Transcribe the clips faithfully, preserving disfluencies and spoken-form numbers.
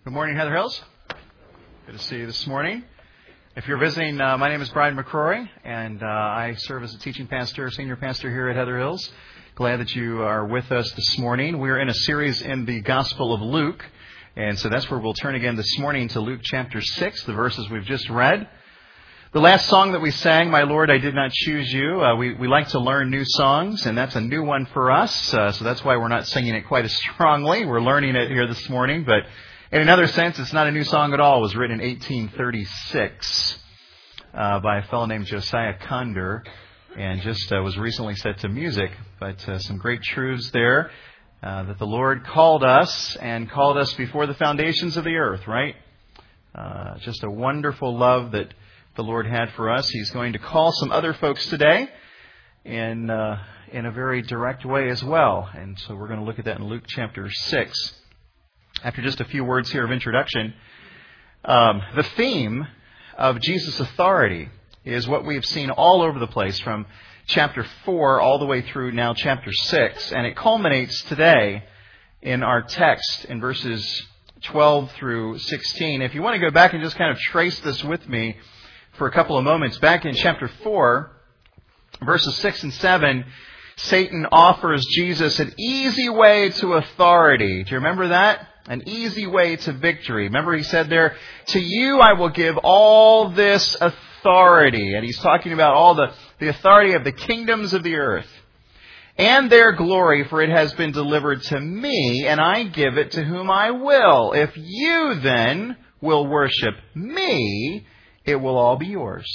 Good morning, Heather Hills. Good to see you this morning. If you're visiting, uh, my name is Brian McCrory, and uh, I serve as a teaching pastor, senior pastor here at Heather Hills. Glad that you are with us this morning. We're in a series in the Gospel of Luke, and so that's where we'll turn again this morning to Luke chapter six, the verses we've just read. The last song that we sang, My Lord, I Did Not Choose You, uh, we, we like to learn new songs, and that's a new one for us, uh, so that's why we're not singing it quite as strongly. We're learning it here this morning, but in another sense, it's not a new song at all. It was written in eighteen thirty-six uh, by a fellow named Josiah Conder, and just uh, was recently set to music, but uh, some great truths there uh, that the Lord called us, and called us before the foundations of the earth, right? Uh, just a wonderful love that the Lord had for us. He's going to call some other folks today in uh, in a very direct way as well. And so we're going to look at that in Luke chapter six. After just a few words here of introduction, um, the theme of Jesus' authority is what we've seen all over the place from chapter four all the way through now chapter six. And it culminates today in our text in verses twelve through sixteen. If you want to go back and just kind of trace this with me for a couple of moments, back in chapter four, verses six and seven, Satan offers Jesus an easy way to authority. Do you remember that? An easy way to victory. Remember he said there, to you I will give all this authority. And he's talking about all the, the authority of the kingdoms of the earth and their glory, for it has been delivered to me, and I give it to whom I will. If you then will worship me, it will all be yours.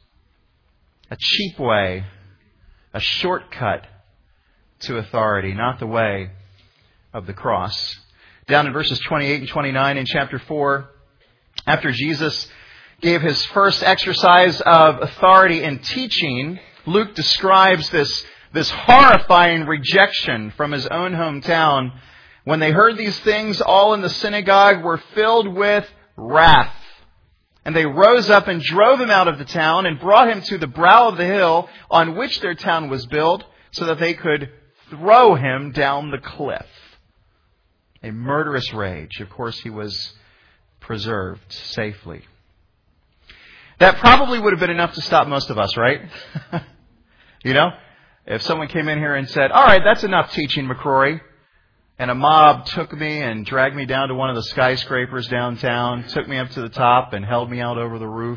A cheap way, a shortcut to authority, not the way of the cross. Down in verses twenty-eight and twenty-nine in chapter four, after Jesus gave his first exercise of authority in teaching, Luke describes this, this horrifying rejection from his own hometown. When they heard these things, all in the synagogue were filled with wrath. And they rose up and drove him out of the town and brought him to the brow of the hill on which their town was built, so that they could throw him down the cliff. A murderous rage. Of course, he was preserved safely. That probably would have been enough to stop most of us, right? You know, if someone came in here and said, all right, that's enough teaching, McCrory. And a mob took me and dragged me down to one of the skyscrapers downtown, took me up to the top and held me out over the roof.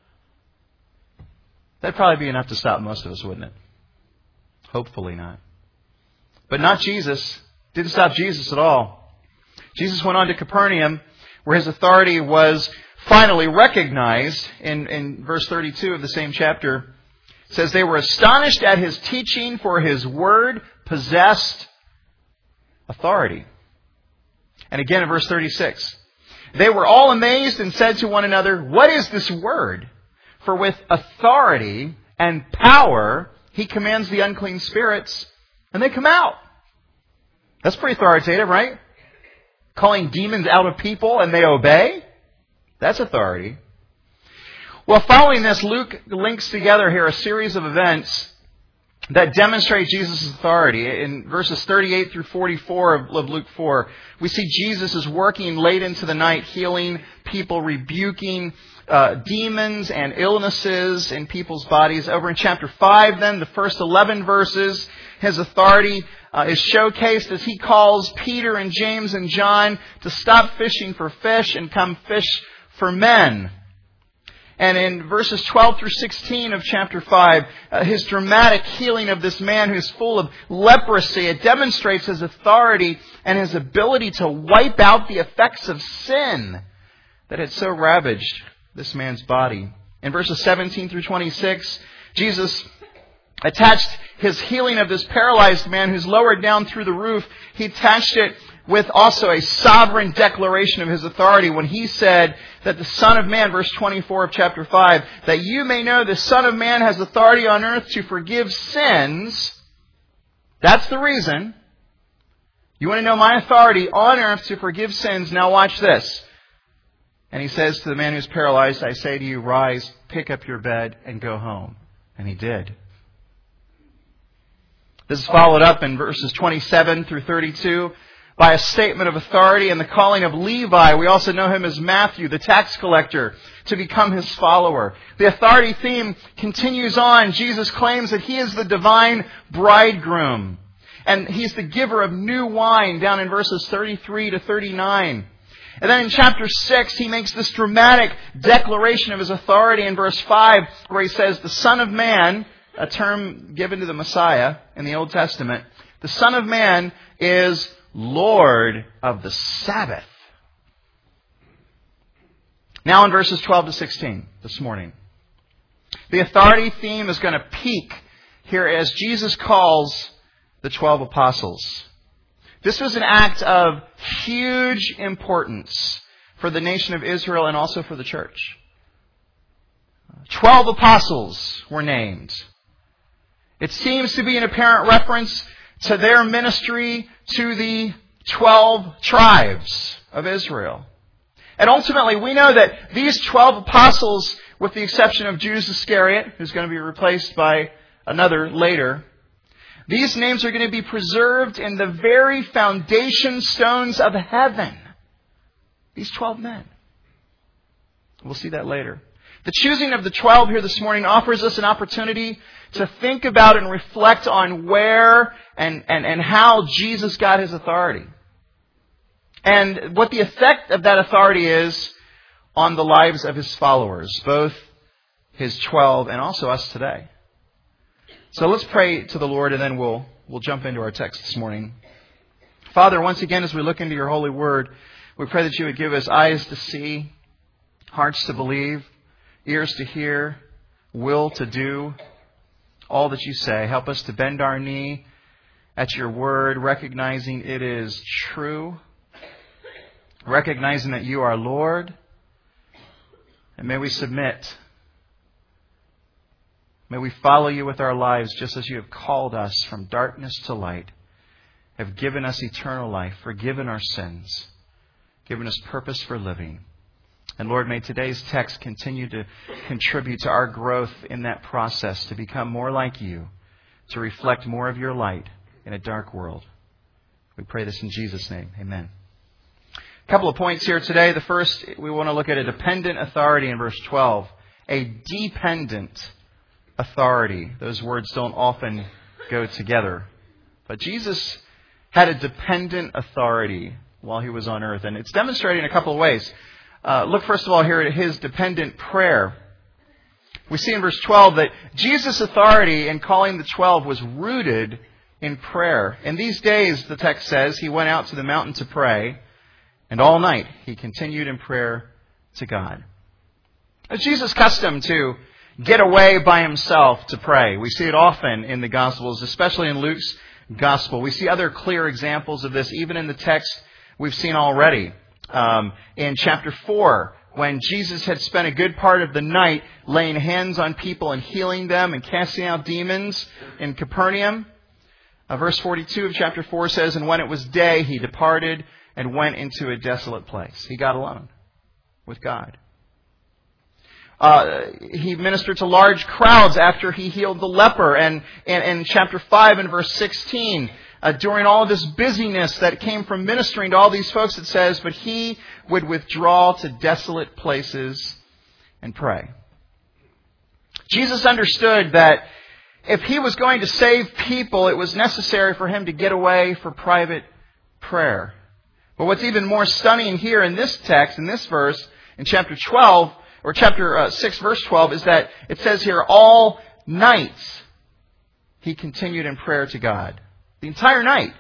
That'd probably be enough to stop most of us, wouldn't it? Hopefully not. But not Jesus. Didn't stop Jesus at all. Jesus went on to Capernaum, where his authority was finally recognized. In, in verse thirty-two of the same chapter, it says, they were astonished at his teaching, for his word possessed authority. And again in verse thirty-six, they were all amazed and said to one another, what is this word? For with authority and power he commands the unclean spirits, and they come out. That's pretty authoritative, right? Calling demons out of people and they obey? That's authority. Well, following this, Luke links together here a series of events that demonstrate Jesus' authority. In verses thirty-eight through forty-four of Luke four, we see Jesus is working late into the night, healing people, rebuking uh, demons and illnesses in people's bodies. Over in chapter five, then, the first eleven verses, his authority uh, is showcased as he calls Peter and James and John to stop fishing for fish and come fish for men. And in verses twelve through sixteen of chapter five, uh, his dramatic healing of this man who's full of leprosy, it demonstrates his authority and his ability to wipe out the effects of sin that had so ravaged this man's body. In verses seventeen through twenty-six, Jesus attached his healing of this paralyzed man who's lowered down through the roof. He attached it with also a sovereign declaration of his authority when he said that the Son of Man, verse twenty-four of chapter five, that you may know the Son of Man has authority on earth to forgive sins. That's the reason. You want to know my authority on earth to forgive sins? Now watch this. And he says to the man who's paralyzed, I say to you, rise, pick up your bed, and go home. And he did. This is followed up in verses twenty-seven through thirty-two by a statement of authority and the calling of Levi. We also know him as Matthew, the tax collector, to become his follower. The authority theme continues on. Jesus claims that he is the divine bridegroom. And he's the giver of new wine down in verses thirty-three to thirty-nine. And then in chapter six, he makes this dramatic declaration of his authority in verse five, where he says, the Son of Man, a term given to the Messiah in the Old Testament, the Son of Man is Lord of the Sabbath. Now in verses twelve to sixteen this morning, the authority theme is going to peak here as Jesus calls the twelve apostles. This was an act of huge importance for the nation of Israel and also for the church. Twelve apostles were named. It seems to be an apparent reference to their ministry to the twelve tribes of Israel. And ultimately, we know that these twelve apostles, with the exception of Judas Iscariot, who's going to be replaced by another later, these names are going to be preserved in the very foundation stones of heaven. These twelve men. We'll see that later. The choosing of the twelve here this morning offers us an opportunity to think about and reflect on where and, and, and how Jesus got his authority. And what the effect of that authority is on the lives of his followers, both his twelve and also us today. So let's pray to the Lord and then we'll, we'll jump into our text this morning. Father, once again, as we look into your holy word, we pray that you would give us eyes to see, hearts to believe, ears to hear, will to do all that you say. Help us to bend our knee at your word, recognizing it is true, recognizing that you are Lord, and may we submit. May we follow you with our lives just as you have called us from darkness to light, have given us eternal life, forgiven our sins, given us purpose for living. And Lord, may today's text continue to contribute to our growth in that process, to become more like you, to reflect more of your light in a dark world. We pray this in Jesus' name. Amen. A couple of points here today. The first, we want to look at a dependent authority in verse twelve. A dependent authority. Those words don't often go together. But Jesus had a dependent authority while he was on earth. And it's demonstrated in a couple of ways. Uh, look first of all here at his dependent prayer. We see in verse twelve that Jesus' authority in calling the twelve was rooted in prayer. In these days, the text says, he went out to the mountain to pray, and all night he continued in prayer to God. It's Jesus' custom to get away by himself to pray. We see it often in the Gospels, especially in Luke's Gospel. We see other clear examples of this, even in the text we've seen already. Um, in chapter four, when Jesus had spent a good part of the night laying hands on people and healing them and casting out demons in Capernaum. Uh, verse forty-two of chapter four says, and when it was day, he departed and went into a desolate place. He got alone with God. Uh, he ministered to large crowds after he healed the leper. And in chapter five and verse sixteen, uh, during all of this busyness that came from ministering to all these folks, it says, but he would withdraw to desolate places and pray. Jesus understood that if he was going to save people, it was necessary for him to get away for private prayer. But what's even more stunning here in this text, in this verse, in chapter twelve, or chapter uh, six, verse twelve, is that it says here, all night he continued in prayer to God. The entire night.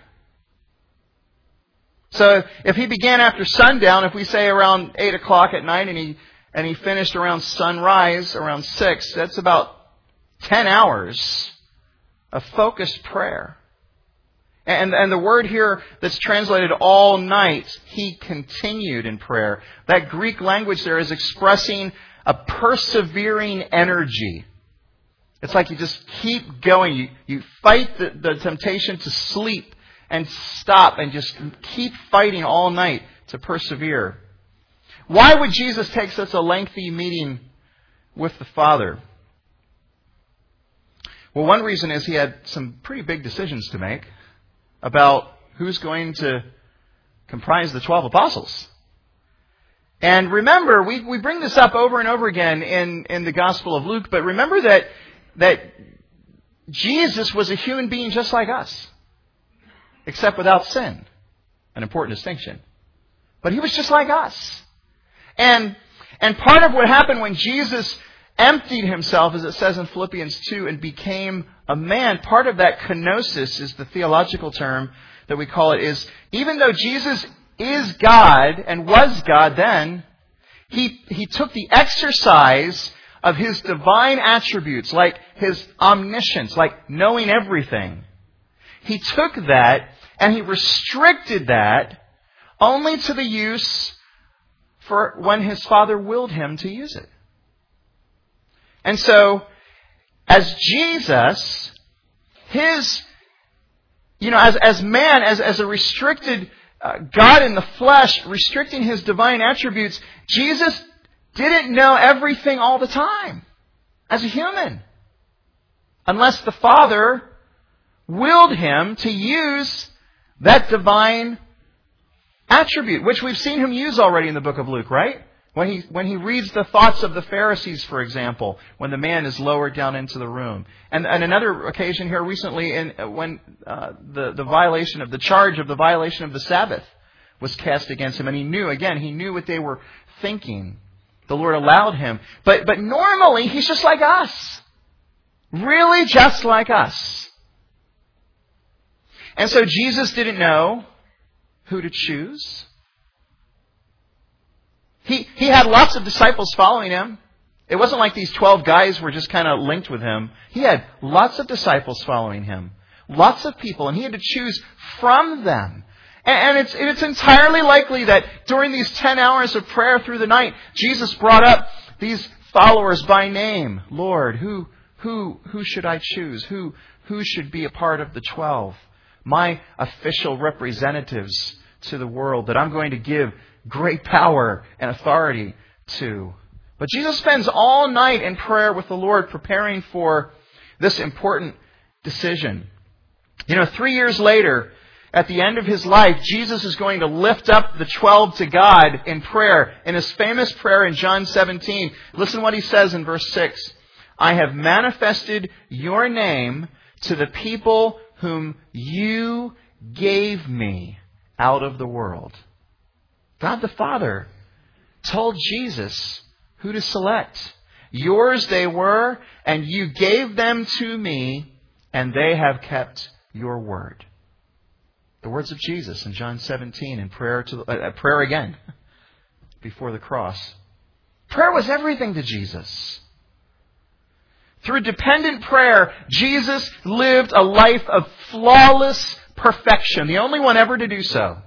So if he began after sundown, if we say around eight o'clock at night, and he and he finished around sunrise, around six, that's about ten hours of focused prayer. And, and the word here that's translated all night, he continued in prayer. That Greek language there is expressing a persevering energy. It's like you just keep going. You, you fight the, the temptation to sleep and stop and just keep fighting all night to persevere. Why would Jesus take such a lengthy meeting with the Father? Well, one reason is he had some pretty big decisions to make about who's going to comprised the twelve apostles. And remember, we, we bring this up over and over again in, in the Gospel of Luke, but remember that, that Jesus was a human being just like us, except without sin. An important distinction. But he was just like us. And, and part of what happened when Jesus emptied himself, as it says in Philippians two, and became a man, part of that kenosis is the theological term that we call it, is even though Jesus is God and was God then, he, he took the exercise of his divine attributes, like his omniscience, like knowing everything. He took that and he restricted that only to the use for when his Father willed him to use it. And so, as Jesus, his, you know, as, as man, as, as a restricted uh, God in the flesh, restricting his divine attributes, Jesus didn't know everything all the time as a human. Unless the Father willed him to use that divine attribute, which we've seen him use already in the book of Luke, right? When he, when he reads the thoughts of the Pharisees, for example, when the man is lowered down into the room. And, and another occasion here recently, in, when uh, the, the violation of the charge of the violation of the Sabbath was cast against him. And he knew, again, he knew what they were thinking. The Lord allowed him. But, but normally, he's just like us. Really just like us. And so Jesus didn't know who to choose. He, he had lots of disciples following him. It wasn't like these twelve guys were just kind of linked with him. He had lots of disciples following him. Lots of people. And he had to choose from them. And, and it's, it's entirely likely that during these ten hours of prayer through the night, Jesus brought up these followers by name. Lord, who, who, who should I choose? Who, who should be a part of the twelve? My official representatives to the world that I'm going to give great power and authority to. But Jesus spends all night in prayer with the Lord preparing for this important decision. You know, three years later, at the end of his life, Jesus is going to lift up the twelve to God in prayer. In his famous prayer in John seventeen, listen what he says in verse six. I have manifested your name to the people whom you gave me out of the world. God the Father told Jesus who to select. Yours they were, and you gave them to me, and they have kept your word. The words of Jesus in John seventeen in prayer to uh, prayer again before the cross. Prayer was everything to Jesus. Through dependent prayer, Jesus lived a life of flawless perfection, the only one ever to do so.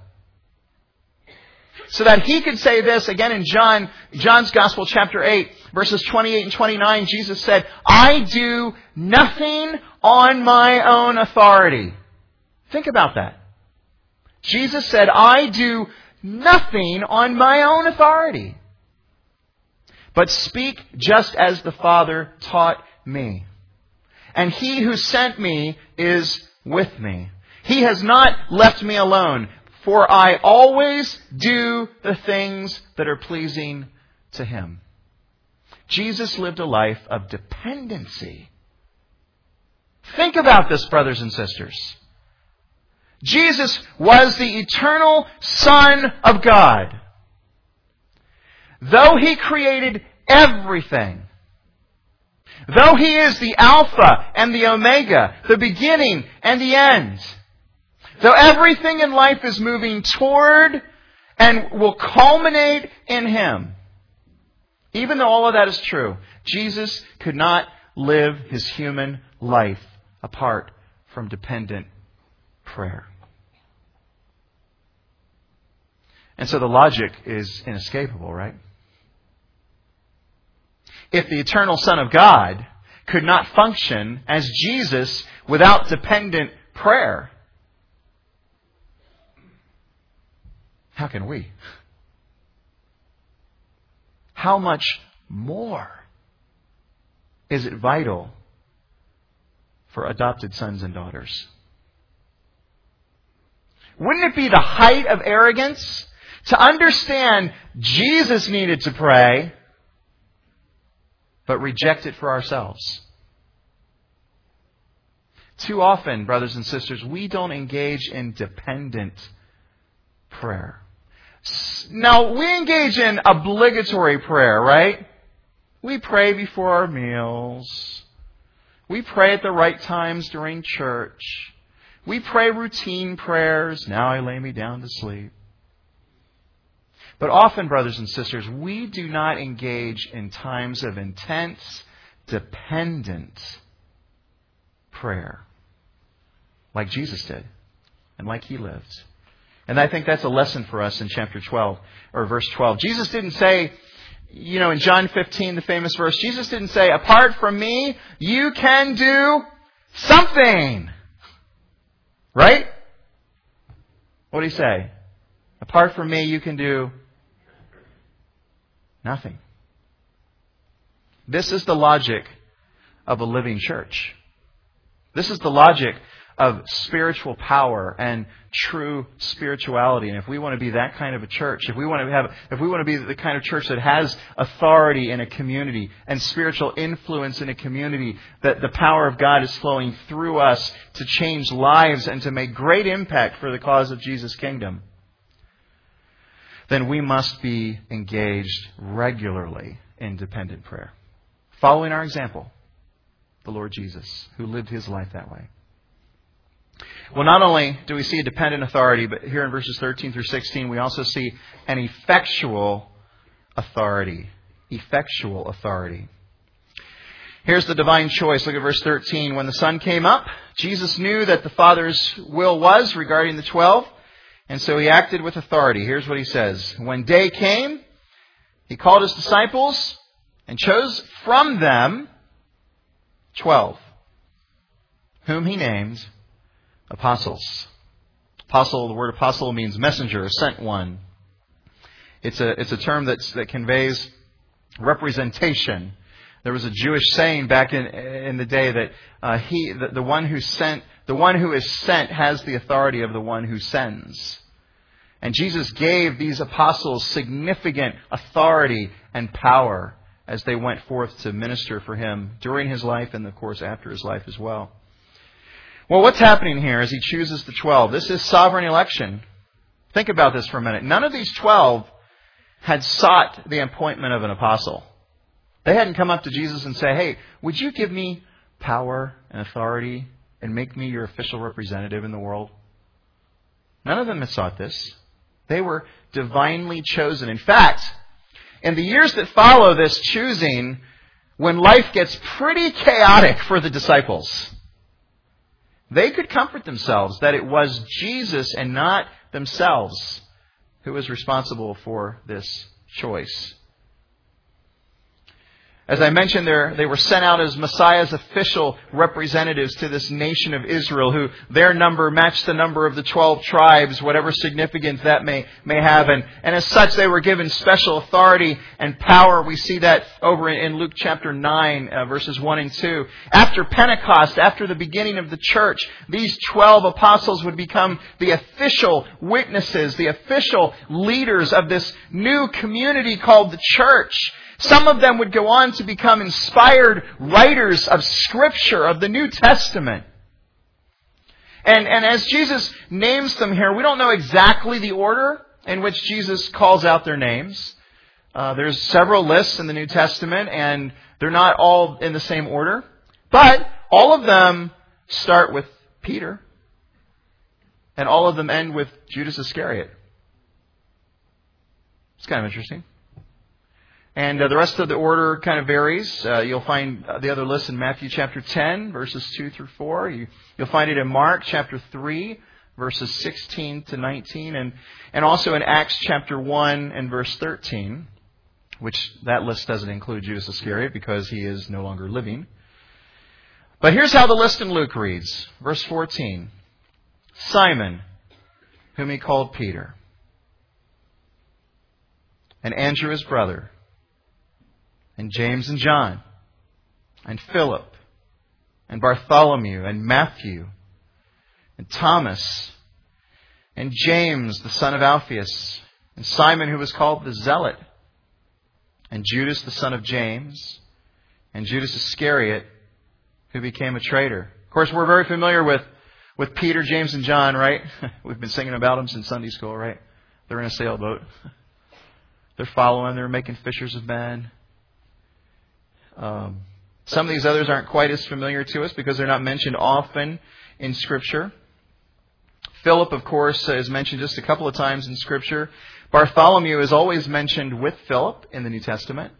So that he could say this, again in John, John's Gospel, chapter eight, verses twenty-eight and twenty-nine, Jesus said, I do nothing on my own authority. Think about that. Jesus said, I do nothing on my own authority, but speak just as the Father taught me. And he who sent me is with me. He has not left me alone, for I always do the things that are pleasing to him. Jesus lived a life of dependency. Think about this, brothers and sisters. Jesus was the eternal Son of God. Though he created everything, though he is the Alpha and the Omega, the beginning and the end, though everything in life is moving toward and will culminate in him, even though all of that is true, Jesus could not live his human life apart from dependent prayer. And so the logic is inescapable, right? If the eternal Son of God could not function as Jesus without dependent prayer, how can we? How much more is it vital for adopted sons and daughters? Wouldn't it be the height of arrogance to understand Jesus needed to pray, but reject it for ourselves? Too often, brothers and sisters, we don't engage in dependent prayer. Now, we engage in obligatory prayer, right? We pray before our meals. We pray at the right times during church. We pray routine prayers. Now I lay me down to sleep. But often, brothers and sisters, we do not engage in times of intense, dependent prayer like Jesus did and like He lived. And I think that's a lesson for us in chapter twelve, or verse twelve. Jesus didn't say, you know, in John fifteen, the famous verse, Jesus didn't say, apart from me, you can do something. Right? What did He say? Apart from me, you can do nothing. This is the logic of a living church. This is the logic of spiritual power and true spirituality. And if we want to be that kind of a church, if we want to have, if we want to be the kind of church that has authority in a community and spiritual influence in a community, that the power of God is flowing through us to change lives and to make great impact for the cause of Jesus' kingdom, then we must be engaged regularly in dependent prayer, following our example, the Lord Jesus, who lived His life that way. Well, not only do we see a dependent authority, but here in verses thirteen through sixteen, we also see an effectual authority. Effectual authority. Here's the divine choice. Look at verse thirteen. When the sun came up, Jesus knew that the Father's will was regarding the twelve, and so He acted with authority. Here's what He says. When day came, He called His disciples and chose from them twelve, whom He named apostles. Apostle, the word apostle means messenger, sent one. It's a it's a term that's, that conveys representation. There was a Jewish saying back in in the day that uh, he the, the one who sent the one who is sent has the authority of the one who sends. And Jesus gave these apostles significant authority and power as they went forth to minister for Him during His life and, of course, after His life as well. Well, what's happening here as He chooses the twelve? This is sovereign election. Think about this for a minute. None of these twelve had sought the appointment of an apostle. They hadn't come up to Jesus and say, hey, would you give me power and authority and make me your official representative in the world? None of them had sought this. They were divinely chosen. In fact, in the years that follow this choosing, when life gets pretty chaotic for the disciples, they could comfort themselves that it was Jesus and not themselves who was responsible for this choice. As I mentioned, they were sent out as Messiah's official representatives to this nation of Israel, who their number matched the number of the twelve tribes, whatever significance that may, may have. And, and as such, they were given special authority and power. We see that over in Luke chapter nine, uh, verses one and two. After Pentecost, after the beginning of the church, these twelve apostles would become the official witnesses, the official leaders of this new community called the church. Some of them would go on to become inspired writers of Scripture, of the New Testament. And, and as Jesus names them here, we don't know exactly the order in which Jesus calls out their names. Uh, there's several lists in the New Testament, and they're not all in the same order. But all of them start with Peter, and all of them end with Judas Iscariot. It's kind of interesting. And uh, the rest of the order kind of varies. Uh, you'll find uh, the other list in Matthew chapter ten, verses two through four. You, you'll find it in Mark chapter three, verses sixteen to nineteen. And, and also in Acts chapter one and verse thirteen, which that list doesn't include Judas Iscariot because he is no longer living. But here's how the list in Luke reads. Verse fourteen. Simon, whom he called Peter, and Andrew his brother, and James and John, and Philip, and Bartholomew, and Matthew, and Thomas, and James, the son of Alphaeus, and Simon, who was called the Zealot, and Judas, the son of James, and Judas Iscariot, who became a traitor. Of course, we're very familiar with, with Peter, James, and John, right? We've been singing about them since Sunday school, right? They're in a sailboat. They're following. They're making fishers of men. Um, some of these others aren't quite as familiar to us because they're not mentioned often in Scripture. Philip, of course, is mentioned just a couple of times in Scripture. Bartholomew is always mentioned with Philip in the New Testament.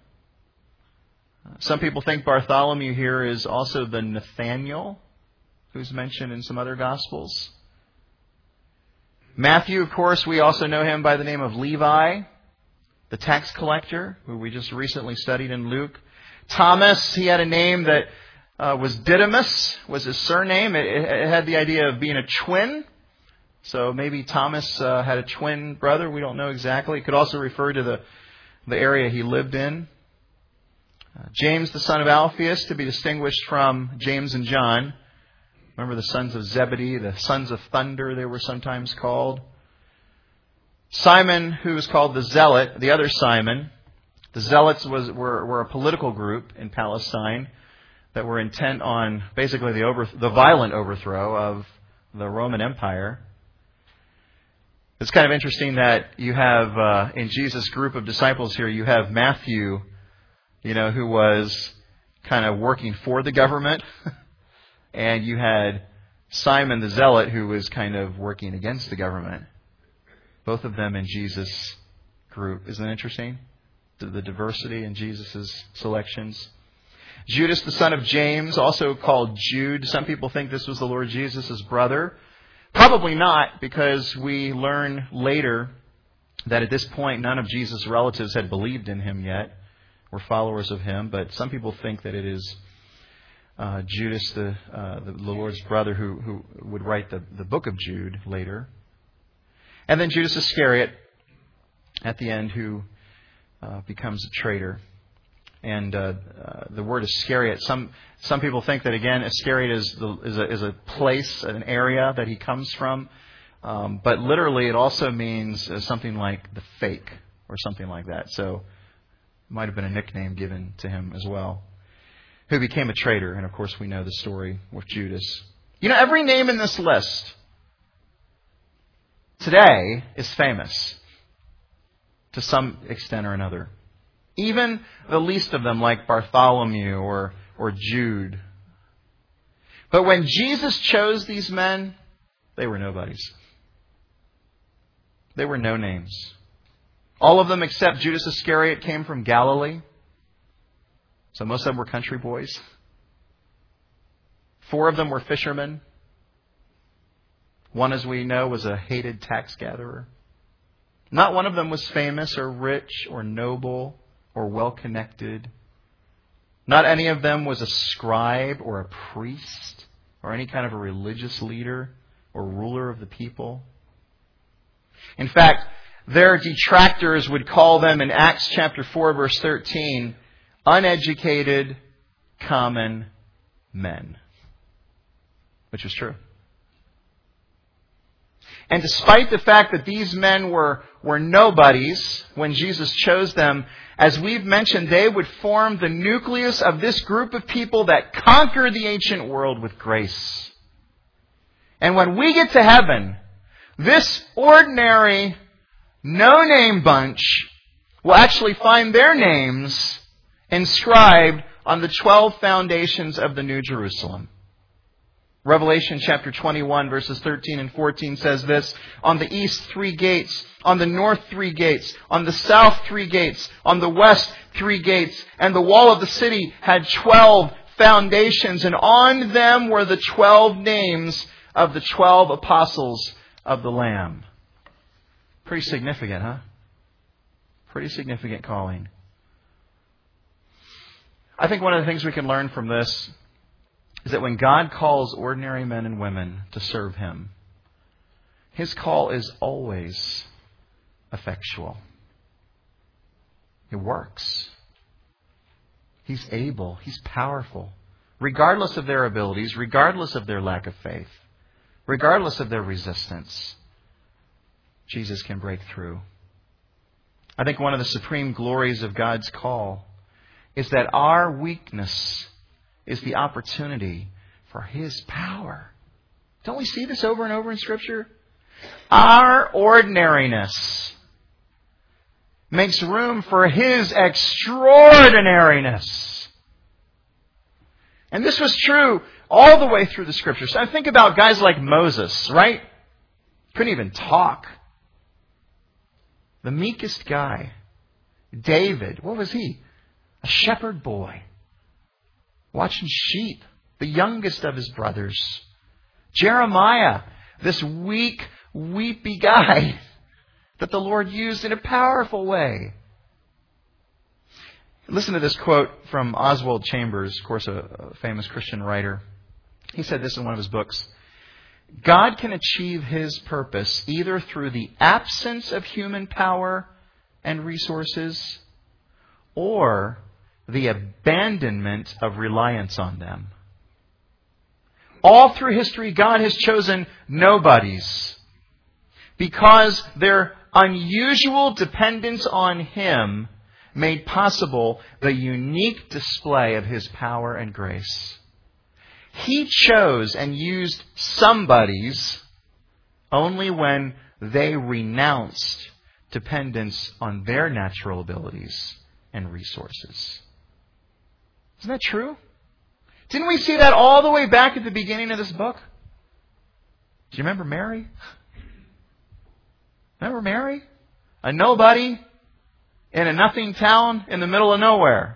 Some people think Bartholomew here is also the Nathaniel who's mentioned in some other Gospels. Matthew, of course, we also know him by the name of Levi, the tax collector, who we just recently studied in Luke. Thomas, he had a name that uh, was Didymus, was his surname. It, it had the idea of being a twin. So maybe Thomas uh, had a twin brother. We don't know exactly. It could also refer to the, the area he lived in. Uh, James, the son of Alphaeus, to be distinguished from James and John. Remember the sons of Zebedee, the sons of thunder, they were sometimes called. Simon, who was called the Zealot, the other Simon. The Zealots was, were, were a political group in Palestine that were intent on basically the, over, the violent overthrow of the Roman Empire. It's kind of interesting that you have, uh, in Jesus' group of disciples here, you have Matthew, you know, who was kind of working for the government. And you had Simon the Zealot, who was kind of working against the government. Both of them in Jesus' group. Isn't that interesting? The diversity in Jesus' selections. Judas, the son of James, also called Jude. Some people think this was the Lord Jesus' brother. Probably not, because we learn later that at this point none of Jesus' relatives had believed in him yet, were followers of him. But some people think that it is uh, Judas, the, uh, the the Lord's brother, who, who would write the, the book of Jude later. And then Judas Iscariot at the end, who uh, becomes a traitor. And uh, uh, the word Iscariot, some some people think that, again, Iscariot is, the, is, a, is a place, an area that he comes from. Um, but literally it also means uh, something like the fake or something like that. So it might have been a nickname given to him as well. Who became a traitor. And of course we know the story with Judas. You know, every name in this list today is famous to some extent or another. Even the least of them, like Bartholomew or, or Jude. But when Jesus chose these men, they were nobodies. They were no names. All of them except Judas Iscariot came from Galilee. So most of them were country boys. Four of them were fishermen. One, as we know, was a hated tax gatherer. Not one of them was famous or rich or noble or well-connected. Not any of them was a scribe or a priest or any kind of a religious leader or ruler of the people. In fact, their detractors would call them in Acts chapter four, verse thirteen, uneducated, common men. Which was true. And despite the fact that these men were, were nobodies when Jesus chose them, as we've mentioned, they would form the nucleus of this group of people that conquered the ancient world with grace. And when we get to heaven, this ordinary, no-name bunch will actually find their names inscribed on the twelve foundations of the New Jerusalem. Revelation chapter twenty-one, verses thirteen and fourteen says this: on the east, three gates. On the north, three gates. On the south, three gates. On the west, three gates. And the wall of the city had twelve foundations, and on them were the twelve names of the twelve apostles of the Lamb. Pretty significant, huh? Pretty significant calling. I think one of the things we can learn from this is that when God calls ordinary men and women to serve Him, His call is always effectual. It works. He's able. He's powerful. Regardless of their abilities, regardless of their lack of faith, regardless of their resistance, Jesus can break through. I think one of the supreme glories of God's call is that our weakness is the opportunity for His power. Don't we see this over and over in Scripture? Our ordinariness makes room for His extraordinariness. And this was true all the way through the Scriptures. I think about guys like Moses, right? Couldn't even talk. The meekest guy. David, what was he? A shepherd boy. Watching sheep. The youngest of his brothers. Jeremiah, this weak, weepy guy that the Lord used in a powerful way. Listen to this quote from Oswald Chambers, of course, a, a famous Christian writer. He said this in one of his books. God can achieve His purpose either through the absence of human power and resources or the abandonment of reliance on them. All through history, God has chosen nobodies because their unusual dependence on Him made possible the unique display of His power and grace. He chose and used somebodies only when they renounced dependence on their natural abilities and resources. Isn't that true? Didn't we see that all the way back at the beginning of this book? Do you remember Mary? Remember Mary? A nobody in a nothing town in the middle of nowhere.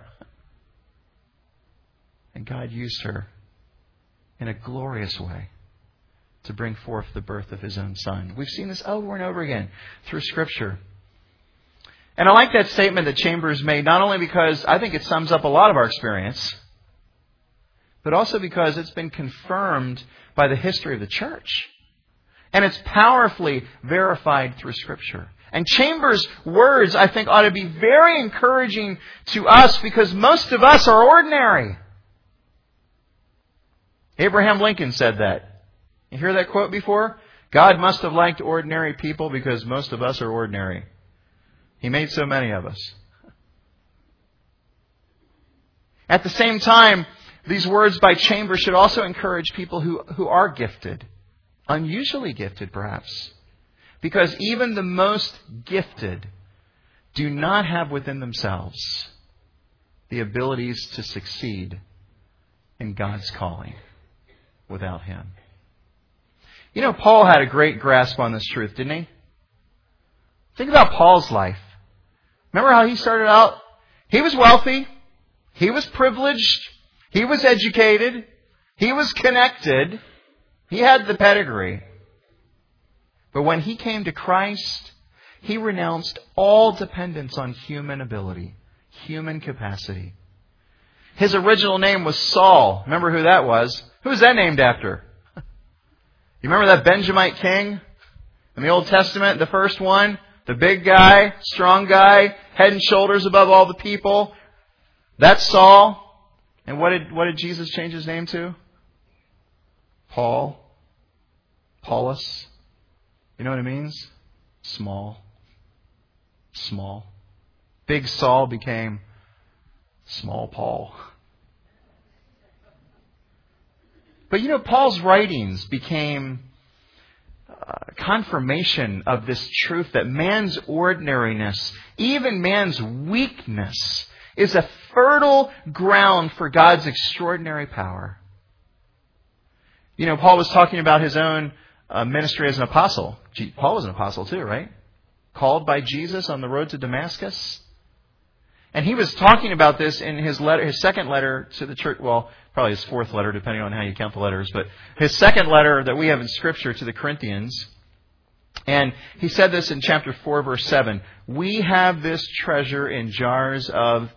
And God used her in a glorious way to bring forth the birth of His own Son. We've seen this over and over again through Scripture. And I like that statement that Chambers made, not only because I think it sums up a lot of our experience, but also because it's been confirmed by the history of the church. And it's powerfully verified through Scripture. And Chambers' words, I think, ought to be very encouraging to us because most of us are ordinary. Abraham Lincoln said that. You hear that quote before? God must have liked ordinary people because most of us are ordinary. He made so many of us. At the same time, these words by Chambers should also encourage people who, who are gifted. Unusually gifted, perhaps. Because even the most gifted do not have within themselves the abilities to succeed in God's calling without Him. You know, Paul had a great grasp on this truth, didn't he? Think about Paul's life. Remember how he started out? He was wealthy. He was privileged. He was educated. He was connected. He had the pedigree. But when he came to Christ, he renounced all dependence on human ability, human capacity. His original name was Saul. Remember who that was? Who was that named after? You remember that Benjamite king in the Old Testament, the first one? The big guy, strong guy, head and shoulders above all the people. That's Saul. And what did what did Jesus change his name to? Paul. Paulus. You know what it means? Small. Small. Big Saul became Small Paul. But you know, Paul's writings became uh, confirmation of this truth that man's ordinariness, even man's weakness, is a fertile ground for God's extraordinary power. You know, Paul was talking about his own uh, ministry as an apostle. Paul was an apostle too, right? Called by Jesus on the road to Damascus. And he was talking about this in his letter, his second letter to the church. Well, probably his fourth letter, depending on how you count the letters. But his second letter that we have in Scripture to the Corinthians. And he said this in chapter four, verse seven. We have this treasure in jars of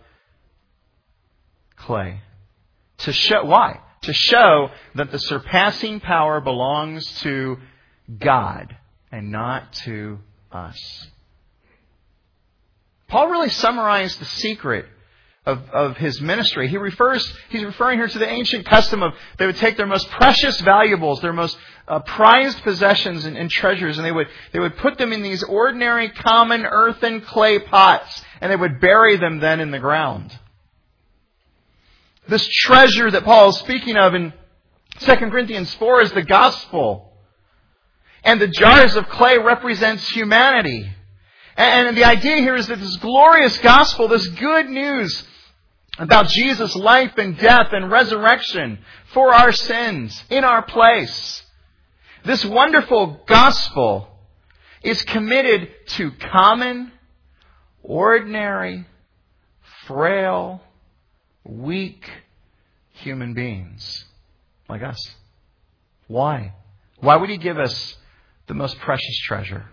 clay. To show, why? To show that the surpassing power belongs to God and not to us. Paul really summarized the secret of, of his ministry. He refers, he's referring here to the ancient custom of they would take their most precious valuables, their most uh, prized possessions and, and treasures, and they would they would put them in these ordinary, common earthen clay pots, and they would bury them then in the ground. This treasure that Paul is speaking of in Second Corinthians four is the gospel. And the jars of clay represents humanity. And, and the idea here is that this glorious gospel, this good news about Jesus' life and death and resurrection for our sins, in our place, this wonderful gospel is committed to common, ordinary, frail, weak human beings like us. Why? Why would He give us the most precious treasure?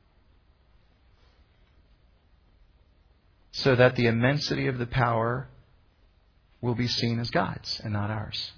So that the immensity of the power will be seen as God's and not ours.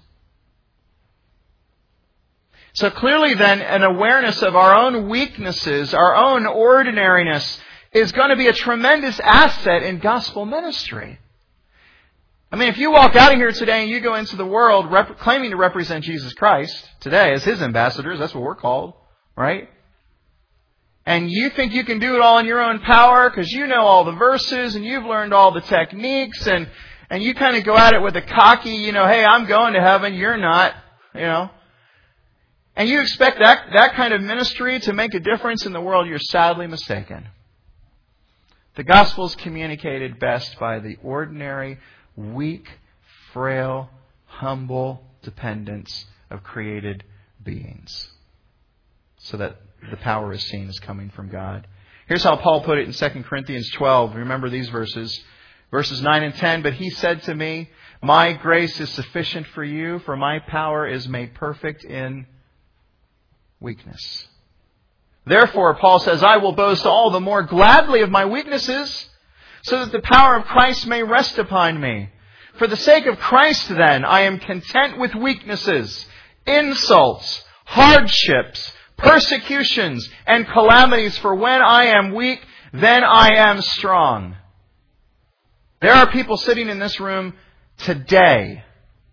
So clearly then, an awareness of our own weaknesses, our own ordinariness, is going to be a tremendous asset in gospel ministry. I mean, if you walk out of here today and you go into the world rep- claiming to represent Jesus Christ today as His ambassadors, that's what we're called, right? And you think you can do it all in your own power because you know all the verses and you've learned all the techniques, and, and you kind of go at it with a cocky, you know, hey, I'm going to heaven, you're not, you know. And you expect that, that kind of ministry to make a difference in the world, you're sadly mistaken. The gospel is communicated best by the ordinary, weak, frail, humble dependence of created beings, so that the power is seen as coming from God. Here's how Paul put it in Second Corinthians twelve. Remember these verses. Verses nine and ten. But he said to me, my grace is sufficient for you, for my power is made perfect in weakness. Therefore, Paul says, I will boast all the more gladly of my weaknesses, so that the power of Christ may rest upon me. For the sake of Christ, then, I am content with weaknesses, insults, hardships, persecutions, and calamities. For when I am weak, then I am strong. There are people sitting in this room today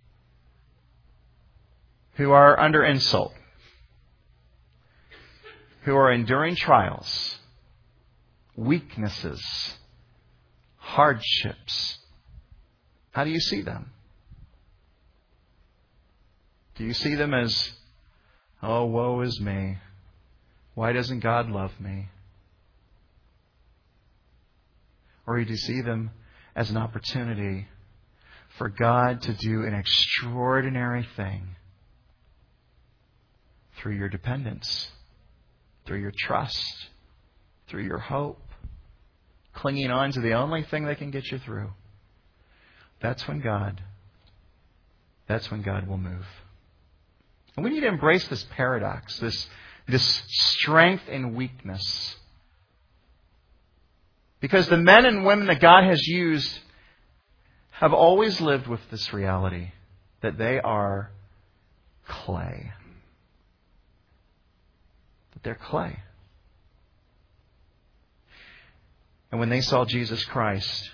who are under insult, who are enduring trials, weaknesses, hardships. How do you see them? Do you see them as, oh, woe is me. Why doesn't God love me? Or do you see them as an opportunity for God to do an extraordinary thing through your dependence, through your trust, through your hope, clinging on to the only thing that can get you through? That's when God, that's when God will move. And we need to embrace this paradox, this, this strength and weakness. Because the men and women that God has used have always lived with this reality that they are clay. That they're clay. And when they saw Jesus Christ,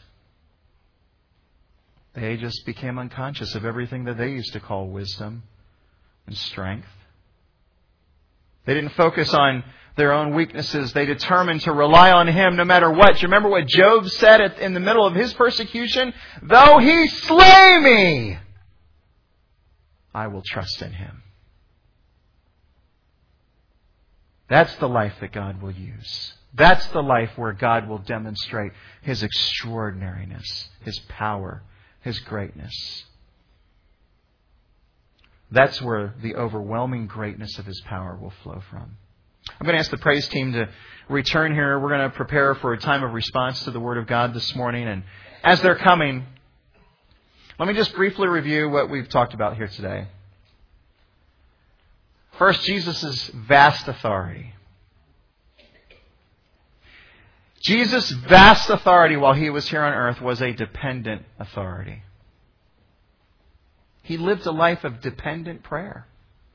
they just became unconscious of everything that they used to call wisdom and strength. They didn't focus on their own weaknesses. They determined to rely on Him no matter what. Do you remember what Job said at, in the middle of his persecution? Though He slay me, I will trust in Him. That's the life that God will use. That's the life where God will demonstrate His extraordinariness, His power, His greatness. That's where the overwhelming greatness of His power will flow from. I'm going to ask the praise team to return here. We're going to prepare for a time of response to the Word of God this morning. And as they're coming, let me just briefly review what we've talked about here today. First, Jesus' vast authority. Jesus' vast authority while He was here on earth was a dependent authority. He lived a life of dependent prayer.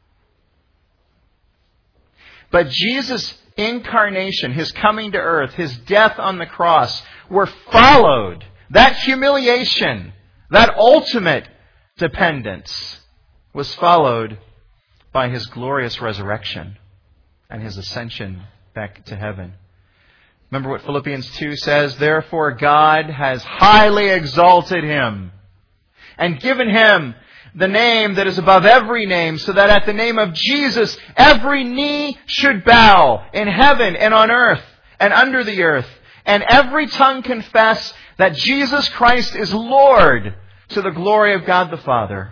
But Jesus' incarnation, His coming to earth, His death on the cross, were followed that humiliation, that ultimate dependence was followed by His glorious resurrection and His ascension back to heaven. Remember what Philippians two says, "Therefore God has highly exalted Him and given Him the name that is above every name, so that at the name of Jesus every knee should bow in heaven and on earth and under the earth, and every tongue confess that Jesus Christ is Lord, to the glory of God the Father."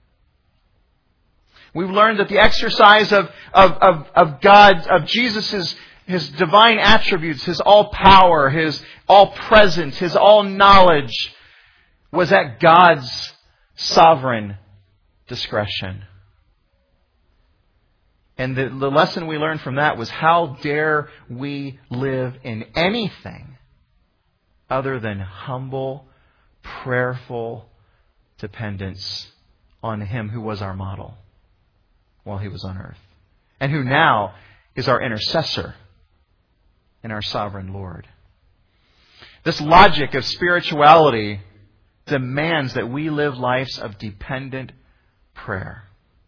We've learned that the exercise of, of, of, of God, of Jesus' His divine attributes, His all power, His all presence, His all knowledge, was at God's sovereign discretion. And the, the lesson we learned from that was, how dare we live in anything other than humble, prayerful dependence on Him who was our model while He was on earth, and who now is our intercessor and our sovereign Lord. This logic of spirituality demands that we live lives of dependent prayer.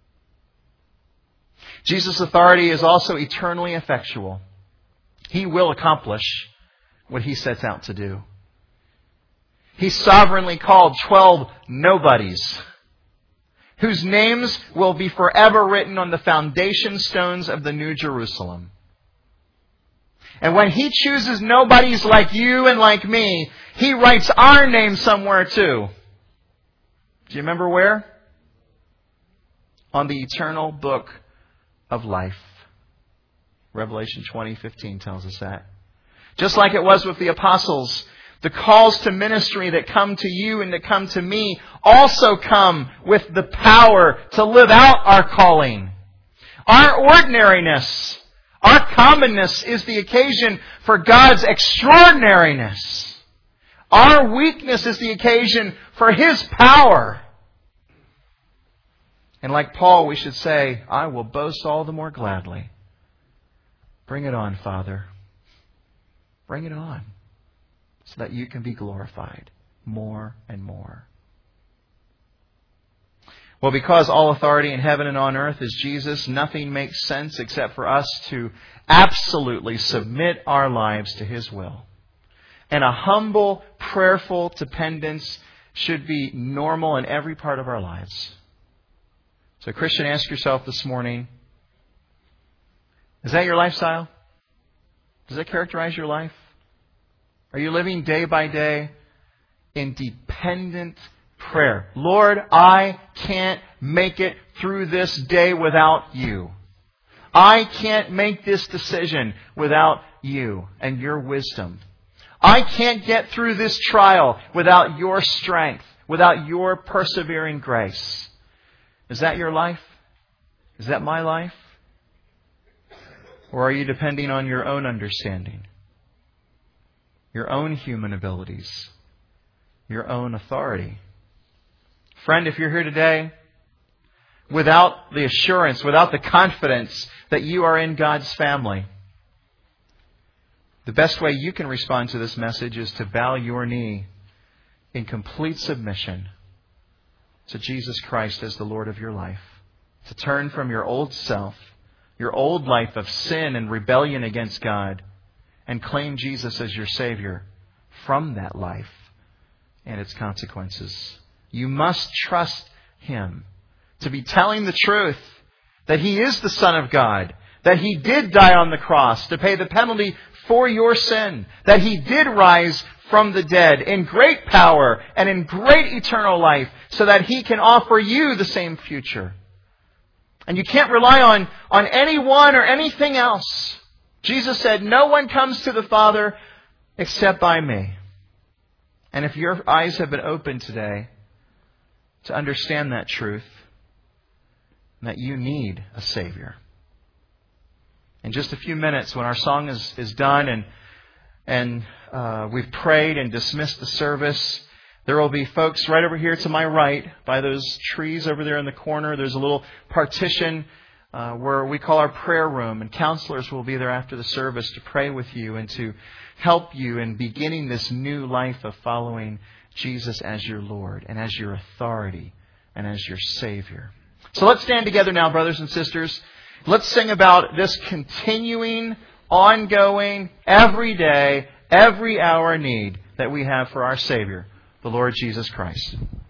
Jesus' authority is also eternally effectual. He will accomplish what He sets out to do. He sovereignly called twelve nobodies, whose names will be forever written on the foundation stones of the New Jerusalem. And when He chooses nobodies like you and like me, He writes our name somewhere too. Do you remember where? On the eternal book of life. Revelation twenty fifteen tells us that. Just like it was with the apostles, the calls to ministry that come to you and that come to me also come with the power to live out our calling. Our ordinariness, our commonness is the occasion for God's extraordinariness. Our weakness is the occasion for His power. And like Paul, we should say, "I will boast all the more gladly." Bring it on, Father. Bring it on, so that You can be glorified more and more. Well, because all authority in heaven and on earth is Jesus, nothing makes sense except for us to absolutely submit our lives to His will. And a humble, prayerful dependence should be normal in every part of our lives. So, Christian, ask yourself this morning, is that your lifestyle? Does that characterize your life? Are you living day by day in dependent prayer? Lord, I can't make it through this day without You. I can't make this decision without You and Your wisdom. I can't get through this trial without Your strength, without Your persevering grace. Is that your life? Is that my life? Or are you depending on your own understanding, your own human abilities, your own authority? Friend, if you're here today without the assurance, without the confidence that you are in God's family, the best way you can respond to this message is to bow your knee in complete submission to Jesus Christ as the Lord of your life. To turn from your old self, your old life of sin and rebellion against God, and claim Jesus as your Savior from that life and its consequences. You must trust Him to be telling the truth that He is the Son of God, that He did die on the cross to pay the penalty for your sin, that He did rise from the dead in great power and in great eternal life, so that He can offer you the same future. And you can't rely on, on anyone or anything else. Jesus said, "No one comes to the Father except by Me." And if your eyes have been opened today to understand that truth, that you need a Savior, in just a few minutes, when our song is, is done and and uh, we've prayed and dismissed the service, there will be folks right over here to my right by those trees over there in the corner. There's a little partition uh, where we call our prayer room, and counselors will be there after the service to pray with you and to help you in beginning this new life of following Jesus as your Lord and as your authority and as your Savior. So let's stand together now, brothers and sisters. Let's sing about this continuing, ongoing, everyday, every hour need that we have for our Savior, the Lord Jesus Christ.